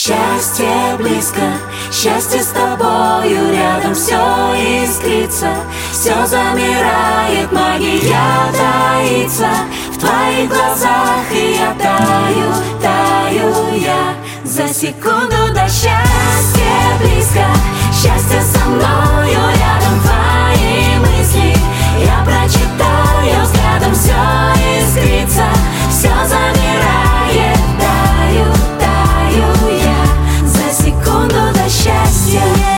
Счастье близко, счастье с тобою рядом, все искрится, все замирает, магия таится в твоих глазах, и я таю, таю я за секунду до счастья.